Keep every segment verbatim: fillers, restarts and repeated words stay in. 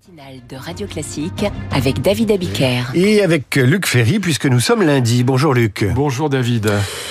Matinale de Radio Classique avec David Abiker. Et avec Luc Ferry, puisque nous sommes lundi. Bonjour Luc. Bonjour David.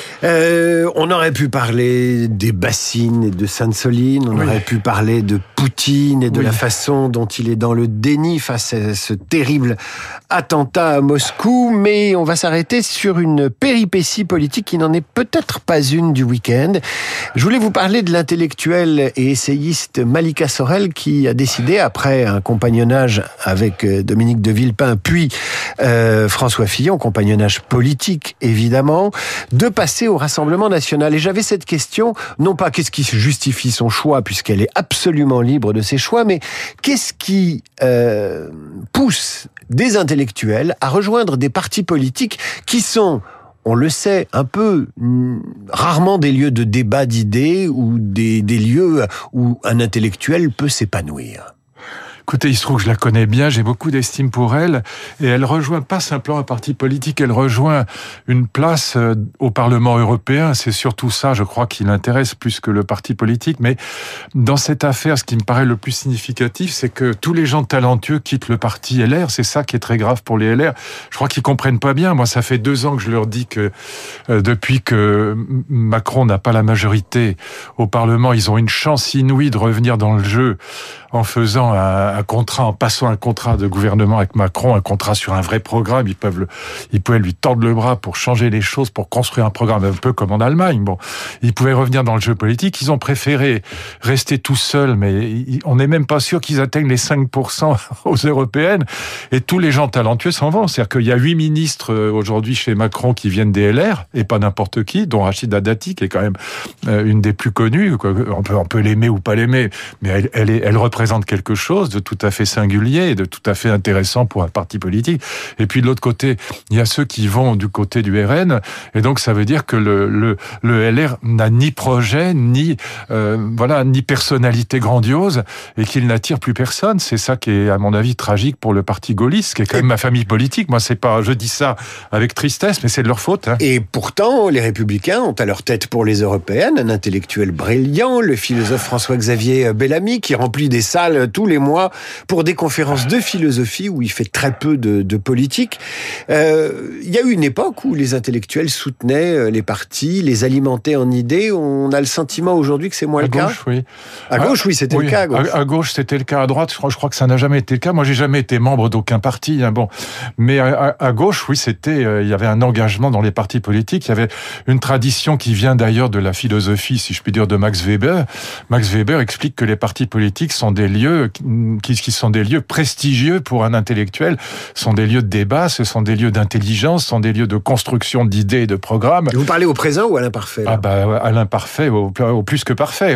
Euh, on aurait pu parler des bassines et de Sainte-Soline, on oui. aurait pu parler de Poutine et de oui. la façon dont il est dans le déni face à ce terrible attentat à Moscou, mais on va s'arrêter sur une péripétie politique qui n'en est peut-être pas une du week-end. Je voulais vous parler de l'intellectuelle et essayiste Malika Sorel qui a décidé, après un compagnonnage avec Dominique de Villepin, puis euh, François Fillon, compagnonnage politique évidemment, de passer au Rassemblement national. Et j'avais cette question, non pas qu'est-ce qui justifie son choix, puisqu'elle est absolument libre de ses choix, mais qu'est-ce qui euh, pousse des intellectuels à rejoindre des partis politiques qui sont, on le sait, un peu rarement des lieux de débat d'idées ou des, des lieux où un intellectuel peut s'épanouir. Écoutez, il se trouve que je la connais bien, j'ai beaucoup d'estime pour elle, et elle rejoint pas simplement un parti politique, elle rejoint une place au Parlement européen. C'est surtout ça, je crois, qui l'intéresse plus que le parti politique. Mais dans cette affaire, ce qui me paraît le plus significatif, c'est que tous les gens talentueux quittent le parti L R. C'est ça qui est très grave pour les L R. Je crois qu'ils comprennent pas bien. Moi, ça fait deux ans que je leur dis que euh, depuis que Macron n'a pas la majorité au Parlement, ils ont une chance inouïe de revenir dans le jeu en faisant un, un contrat, en passant un contrat de gouvernement avec Macron, un contrat sur un vrai programme. Ils peuvent, le, ils pouvaient lui tordre le bras pour changer les choses, pour construire un programme un peu comme en Allemagne. Bon, ils pouvaient revenir dans le jeu politique. Ils ont préféré rester tout seuls, mais on n'est même pas sûr qu'ils atteignent les cinq pour cent aux européennes. Et tous les gens talentueux s'en vont. C'est-à-dire qu'il y a huit ministres aujourd'hui chez Macron qui viennent des L R, et pas n'importe qui, dont Rachida Dati, qui est quand même une des plus connues. On peut, on peut l'aimer ou pas l'aimer, mais elle, elle, est, elle représente quelque chose de tout à fait singulier et de tout à fait intéressant pour un parti politique. Et puis de l'autre côté, il y a ceux qui vont du côté du R N, et donc ça veut dire que le, le, le L R n'a ni projet, ni euh, voilà, ni personnalité grandiose, et qu'il n'attire plus personne. C'est ça qui est, à mon avis, tragique pour le parti gaulliste, qui est quand même ma famille politique. Moi, c'est pas, je dis ça avec tristesse, mais c'est de leur faute. Hein. Et pourtant, les Républicains ont à leur tête pour les européennes un intellectuel brillant, le philosophe François-Xavier Bellamy, qui remplit des salles tous les mois pour des conférences de philosophie où il fait très peu de, de politique. Euh, il y a eu une époque où les intellectuels soutenaient les partis, les alimentaient en idées. On a le sentiment aujourd'hui que c'est moins à le gauche, cas. Oui. À gauche, ah, oui, c'était oui. le cas. À gauche. À, à gauche, c'était le cas. À droite, je crois, je crois que ça n'a jamais été le cas. Moi, j'ai jamais été membre d'aucun parti. Hein, bon, mais à, à gauche, oui, c'était. Euh, il y avait un engagement dans les partis politiques. Il y avait une tradition qui vient d'ailleurs de la philosophie, si je puis dire, de Max Weber. Max Weber explique que les partis politiques sont des lieux qui, qui sont des lieux prestigieux pour un intellectuel, sont des lieux de débat, ce sont des lieux d'intelligence, ce sont des lieux de construction d'idées et de programmes. Vous parlez au présent ou à l'imparfait? Ah bah à l'imparfait, au, au plus que parfait.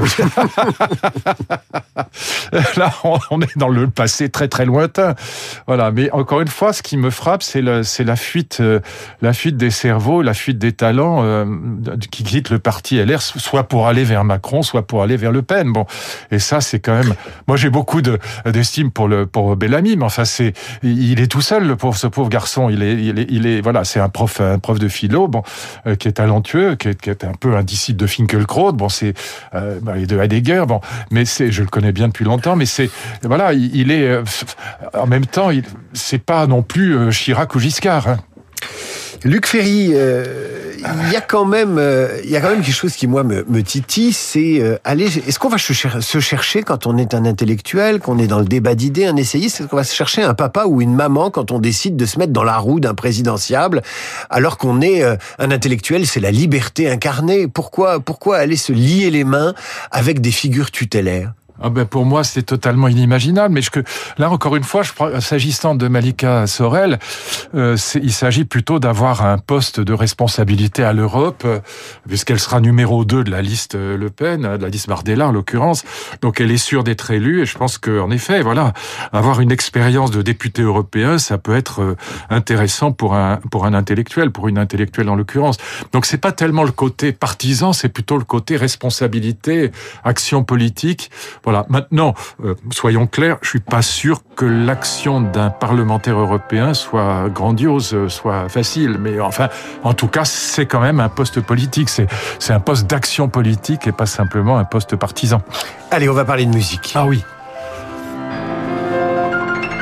Là, on, on est dans le passé très très lointain. Voilà, mais encore une fois, ce qui me frappe, c'est, le, c'est la fuite, euh, la fuite des cerveaux, la fuite des talents euh, qui quittent le parti L R, soit pour aller vers Macron, soit pour aller vers Le Pen. Bon, et ça, c'est quand même. Moi, j'ai beaucoup de d'estime pour le pour Bellamy, mais enfin c'est il est tout seul, le pauvre ce pauvre garçon. Il est il est il est voilà, c'est un prof un prof de philo, bon, euh, qui est talentueux, qui est, qui est un peu un disciple de Finkielkraut, bon c'est euh, et de Heidegger, bon, mais c'est je le connais bien depuis longtemps, mais c'est voilà, il, il est euh, en même temps, il c'est pas non plus euh, Chirac ou Giscard. Hein. Luc Ferry, euh, il y a quand même, euh, il y a quand même quelque chose qui moi me, me titille, c'est euh, aller. Est-ce qu'on va se, cher- se chercher quand on est un intellectuel, qu'on est dans le débat d'idées, un essayiste, est-ce qu'on va se chercher un papa ou une maman quand on décide de se mettre dans la roue d'un présidentiable, alors qu'on est euh, un intellectuel, c'est la liberté incarnée. Pourquoi, pourquoi aller se lier les mains avec des figures tutélaires? Ah ben pour moi, c'est totalement inimaginable. Mais je, que, là, encore une fois, je, s'agissant de Malika Sorel, euh, c'est, il s'agit plutôt d'avoir un poste de responsabilité à l'Europe, euh, puisqu'elle sera numéro deux de la liste Le Pen, de la liste Bardella en l'occurrence. Donc elle est sûre d'être élue. Et je pense qu'en effet, voilà, avoir une expérience de député européen, ça peut être euh, intéressant pour un pour un intellectuel, pour une intellectuelle en l'occurrence. Donc c'est pas tellement le côté partisan, c'est plutôt le côté responsabilité, action politique. Voilà. Maintenant, euh, soyons clairs, je suis pas sûr que l'action d'un parlementaire européen soit grandiose, soit facile. Mais enfin, en tout cas, c'est quand même un poste politique. C'est, c'est un poste d'action politique et pas simplement un poste partisan. Allez, on va parler de musique. Ah oui.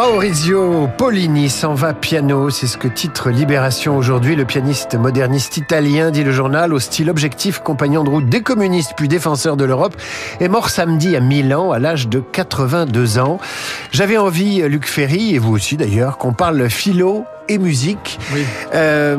Maurizio Pollini s'en va piano, c'est ce que titre Libération aujourd'hui. Le pianiste moderniste italien, dit le journal, au style objectif, compagnon de route des communistes puis défenseur de l'Europe, est mort samedi à Milan à l'âge de quatre-vingt-deux ans. J'avais envie, Luc Ferry, et vous aussi d'ailleurs, qu'on parle philo et musique. Oui. Euh,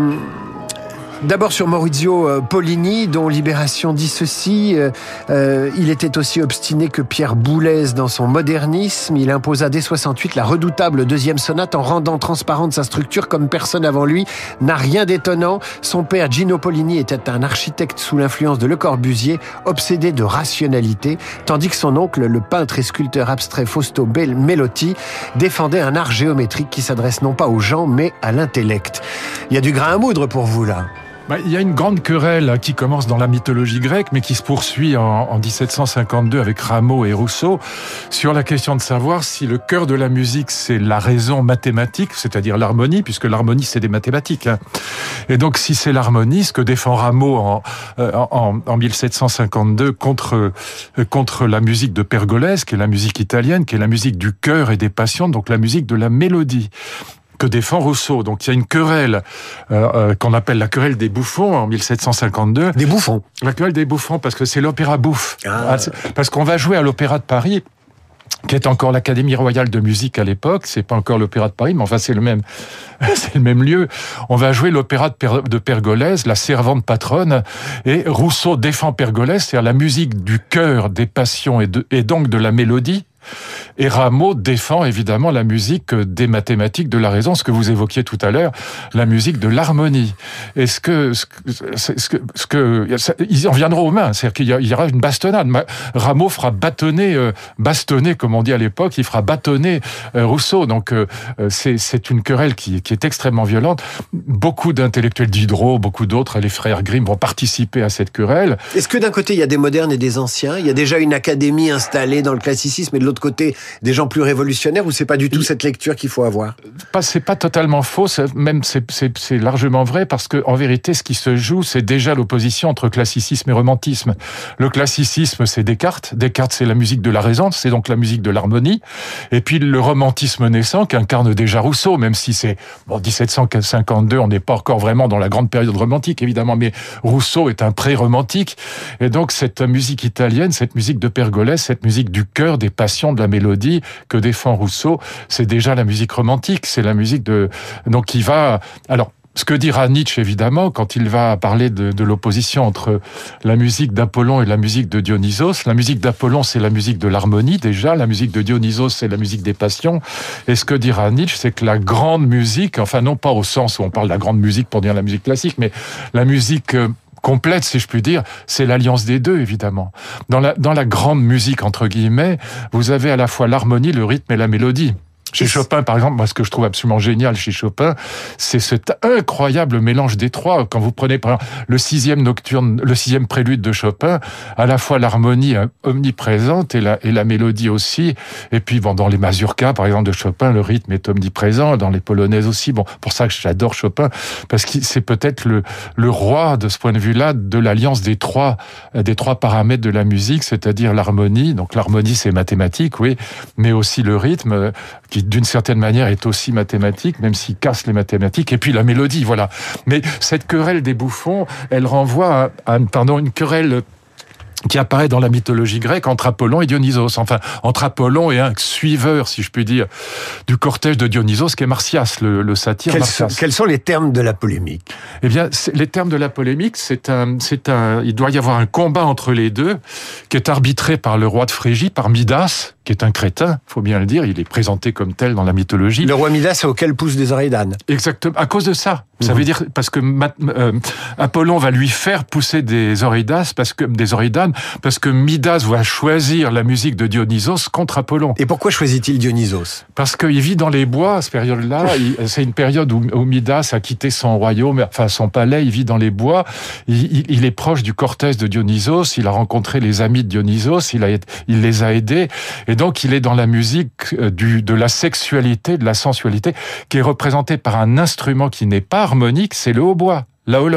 D'abord sur Maurizio Pollini, dont Libération dit ceci. Euh, euh, il était aussi obstiné que Pierre Boulez dans son modernisme. Il imposa dès soixante-huit la redoutable deuxième sonate en rendant transparente sa structure comme personne avant lui n'a rien d'étonnant. Son père Gino Pollini était un architecte sous l'influence de Le Corbusier, obsédé de rationalité, tandis que son oncle, le peintre et sculpteur abstrait Fausto Melotti, défendait un art géométrique qui s'adresse non pas aux gens mais à l'intellect. Il y a du grain à moudre pour vous là. Bah, il y a une grande querelle qui commence dans la mythologie grecque, mais qui se poursuit en, en dix-sept cent cinquante-deux avec Rameau et Rousseau, sur la question de savoir si le cœur de la musique, c'est la raison mathématique, c'est-à-dire l'harmonie, puisque l'harmonie, c'est des mathématiques. Hein. Et donc, si c'est l'harmonie, ce que défend Rameau en, en, en mille sept cent cinquante-deux contre, contre la musique de Pergolèse, qui est la musique italienne, qui est la musique du cœur et des passions, donc la musique de la mélodie, que défend Rousseau. Donc il y a une querelle euh, euh, qu'on appelle la querelle des bouffons en mille sept cent cinquante-deux. Des bouffons. La querelle des bouffons, parce que c'est l'opéra bouffe. Ah. Parce qu'on va jouer à l'Opéra de Paris, qui est encore l'Académie royale de musique à l'époque. C'est pas encore l'Opéra de Paris, mais enfin c'est le même, c'est le même lieu. On va jouer l'opéra de, per, de Pergolèse, la servante patronne, et Rousseau défend Pergolèse, c'est-à-dire la musique du cœur, des passions et, de, et donc de la mélodie. Et Rameau défend évidemment la musique des mathématiques, de la raison, ce que vous évoquiez tout à l'heure, la musique de l'harmonie. Et ce que, ce que, ce que, ce que ils en viendront aux mains, c'est-à-dire qu'il y aura une bastonnade. Rameau fera bâtonner, euh, bastonner, comme on dit à l'époque, il fera bâtonner euh, Rousseau. Donc euh, c'est, c'est une querelle qui, qui est extrêmement violente. Beaucoup d'intellectuels, Diderot, beaucoup d'autres, les frères Grimm vont participer à cette querelle. Est-ce que d'un côté il y a des modernes et des anciens? Il y a déjà une académie installée dans le classicisme, et de l'autre côté des gens plus révolutionnaires, ou c'est pas du tout cette lecture qu'il faut avoir? Pas, c'est pas totalement faux, c'est, même c'est, c'est, c'est largement vrai, parce que en vérité, ce qui se joue, c'est déjà l'opposition entre classicisme et romantisme. Le classicisme, c'est Descartes. Descartes, c'est la musique de la raison, c'est donc la musique de l'harmonie. Et puis le romantisme naissant, qu'incarne déjà Rousseau, même si c'est bon, dix-sept cent cinquante-deux, on n'est pas encore vraiment dans la grande période romantique, évidemment, mais Rousseau est un pré-romantique. Et donc cette musique italienne, cette musique de Pergolèse, cette musique du cœur, des passions, de la mélodie que défend Rousseau, c'est déjà la musique romantique, c'est la musique de... Donc il va... Alors, ce que dira Nietzsche, évidemment, quand il va parler de, de l'opposition entre la musique d'Apollon et la musique de Dionysos. La musique d'Apollon, c'est la musique de l'harmonie, déjà. La musique de Dionysos, c'est la musique des passions. Et ce que dira Nietzsche, c'est que la grande musique, enfin non pas au sens où on parle de la grande musique pour dire la musique classique, mais la musique... Euh, complète, si je puis dire, c'est l'alliance des deux, évidemment. Dans la, dans la grande musique, entre guillemets, vous avez à la fois l'harmonie, le rythme et la mélodie. Chez Chopin, par exemple, moi, ce que je trouve absolument génial chez Chopin, c'est cet incroyable mélange des trois. Quand vous prenez, par exemple, le sixième nocturne, le sixième prélude de Chopin, à la fois l'harmonie omniprésente et la, et la mélodie aussi. Et puis, bon, dans les mazurkas, par exemple, de Chopin, le rythme est omniprésent. Dans les polonaises aussi. Bon, pour ça que j'adore Chopin, parce que c'est peut-être le, le roi, de ce point de vue-là, de l'alliance des trois, des trois paramètres de la musique, c'est-à-dire l'harmonie. Donc, l'harmonie, c'est mathématique, oui, mais aussi le rythme, qui d'une certaine manière est aussi mathématique, même s'il casse les mathématiques, et puis la mélodie, voilà. Mais cette querelle des bouffons, elle renvoie à, à pardon, une querelle qui apparaît dans la mythologie grecque entre Apollon et Dionysos. Enfin, entre Apollon et un suiveur, si je puis dire, du cortège de Dionysos, qui est Marsyas, le, le satyre quels Marsyas. Sont, quels sont les termes de la polémique? Eh bien, les termes de la polémique, c'est un, c'est un, il doit y avoir un combat entre les deux, qui est arbitré par le roi de Phrygie, par Midas, qui est un crétin, faut bien le dire, il est présenté comme tel dans la mythologie. Le roi Midas auquel poussent des oreilles d'âne. Exactement, à cause de ça. Ça mmh. veut dire, parce que euh, Apollon va lui faire pousser des oreilles d'âne, parce que, des oreilles d'âne, parce que Midas va choisir la musique de Dionysos contre Apollon. Et pourquoi choisit-il Dionysos? Parce qu'il vit dans les bois, à cette période-là. C'est une période où, où Midas a quitté son royaume, enfin son palais, il vit dans les bois. Il, il, il est proche du cortège de Dionysos, il a rencontré les amis de Dionysos, il, a, il les a aidés. Et donc, il est dans la musique du, de la sexualité, de la sensualité, qui est représentée par un instrument qui n'est pas harmonique, c'est le hautbois, la holos.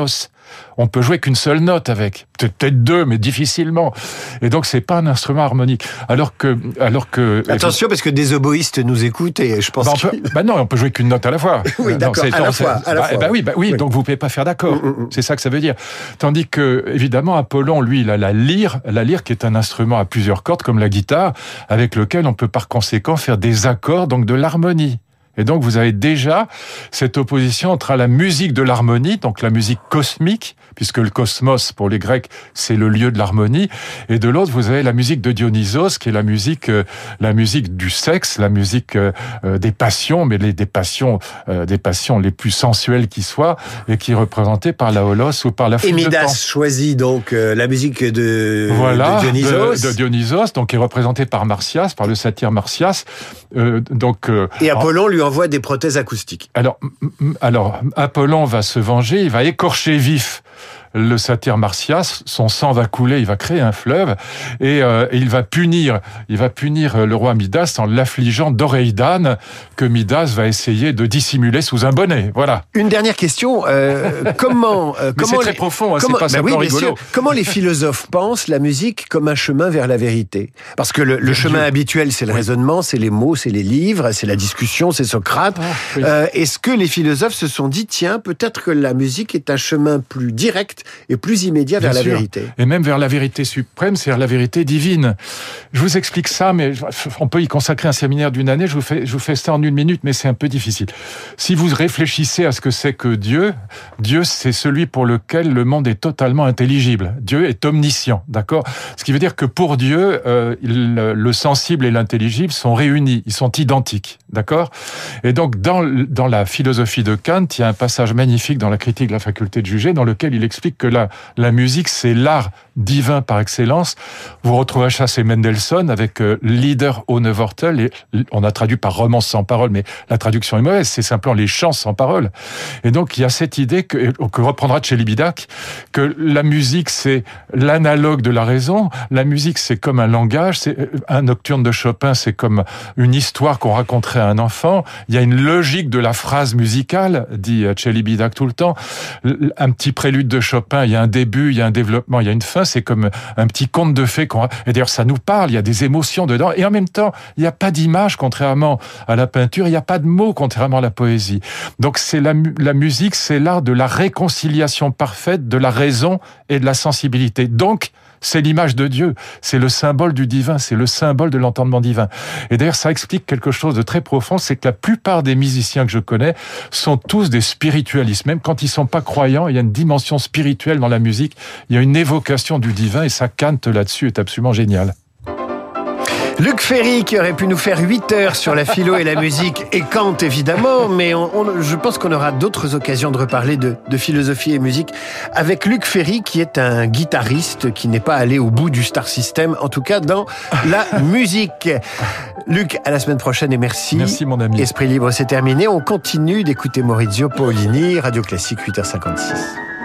On peut jouer qu'une seule note avec, peut-être deux, mais difficilement. Et donc c'est pas un instrument harmonique. Alors que, alors que. Attention, parce que des oboïstes nous écoutent et je pense. Bah, on peut, bah non, on peut jouer qu'une note à la fois. Oui, d'accord. Non, à, la fois, à la bah, fois. Bah oui, bah oui, oui. Donc vous pouvez pas faire d'accord. Mm, mm, mm. C'est ça que ça veut dire. Tandis que, évidemment, Apollon, lui, il a la lyre, la lyre qui est un instrument à plusieurs cordes, comme la guitare, avec lequel on peut par conséquent faire des accords, donc de l'harmonie. Et donc, vous avez déjà cette opposition entre la musique de l'harmonie, donc la musique cosmique, puisque le cosmos, pour les Grecs, c'est le lieu de l'harmonie, et de l'autre, vous avez la musique de Dionysos, qui est la musique, euh, la musique du sexe, la musique euh, des passions, mais les, des passions, euh, des passions les plus sensuelles qui soient, et qui est représentée par la Holos ou par la flûte de Pan. Et Midas choisit donc euh, la musique de, voilà, de Dionysos. De, de Dionysos, donc qui est représentée par Marsyas, par le satyre Marsyas. Euh, donc, euh, et Apollon lui envoie des prothèses acoustiques. Alors, alors, Apollon va se venger, il va écorcher vif le satyre Marsyas, son sang va couler, il va créer un fleuve, et, euh, et il va punir, il va punir le roi Midas en l'affligeant d'oreilles d'âne que Midas va essayer de dissimuler sous un bonnet. Voilà. Une dernière question, euh, comment, euh, Mais comment c'est très les, profond, hein, comment, c'est pas bah simplement oui, rigolo. sûr, comment les philosophes pensent la musique comme un chemin vers la vérité? Parce que le, le chemin habituel, c'est le oui. raisonnement, c'est les mots, c'est les livres, c'est la discussion, c'est Socrate. Oh, oui. euh, est-ce que les philosophes se sont dit, tiens, peut-être que la musique est un chemin plus direct et plus immédiat vers Bien la sûr. vérité. Et même vers la vérité suprême, c'est-à-dire la vérité divine. Je vous explique ça, mais on peut y consacrer un séminaire d'une année, je vous fais, je vous fais ça en une minute, mais c'est un peu difficile. Si vous réfléchissez à ce que c'est que Dieu, Dieu, c'est celui pour lequel le monde est totalement intelligible. Dieu est omniscient, d'accord? Ce qui veut dire que pour Dieu, euh, il, le sensible et l'intelligible sont réunis, ils sont identiques, d'accord? Et donc, dans, dans la philosophie de Kant, il y a un passage magnifique dans la critique de la faculté de juger, dans lequel il explique que la, la musique, c'est l'art divin par excellence. Vous retrouverez ça, c'est Mendelssohn avec euh, Lieder ohne Worte. Et on a traduit par romance sans parole, mais la traduction est mauvaise. C'est simplement les chants sans parole. Et donc, il y a cette idée que, que reprendra Celibidache, que la musique, c'est l'analogue de la raison. La musique, c'est comme un langage. C'est un nocturne de Chopin, c'est comme une histoire qu'on raconterait à un enfant. Il y a une logique de la phrase musicale, dit Celibidache tout le temps. Un petit prélude de Chopin, il y a un début, il y a un développement, il y a une fin, c'est comme un petit conte de fées. Qu'on... Et d'ailleurs, ça nous parle, il y a des émotions dedans, et en même temps, il n'y a pas d'image, contrairement à la peinture, il n'y a pas de mots, contrairement à la poésie. Donc, c'est la, la musique, c'est l'art de la réconciliation parfaite de la raison et de la sensibilité. Donc, c'est l'image de Dieu, c'est le symbole du divin, c'est le symbole de l'entendement divin. Et d'ailleurs, ça explique quelque chose de très profond, c'est que la plupart des musiciens que je connais sont tous des spiritualistes. Même quand ils sont pas croyants, il y a une dimension spirituelle dans la musique, il y a une évocation du divin, et ça, Kant là-dessus est absolument génial. Luc Ferry, qui aurait pu nous faire huit heures sur la philo et la musique, et Kant évidemment, mais on, on, je pense qu'on aura d'autres occasions de reparler de, de philosophie et musique avec Luc Ferry, qui est un guitariste qui n'est pas allé au bout du Star System, en tout cas dans la musique. Luc, à la semaine prochaine et merci. Merci mon ami. Esprit libre, c'est terminé. On continue d'écouter Maurizio Paolini, Radio Classique, huit heures cinquante-six.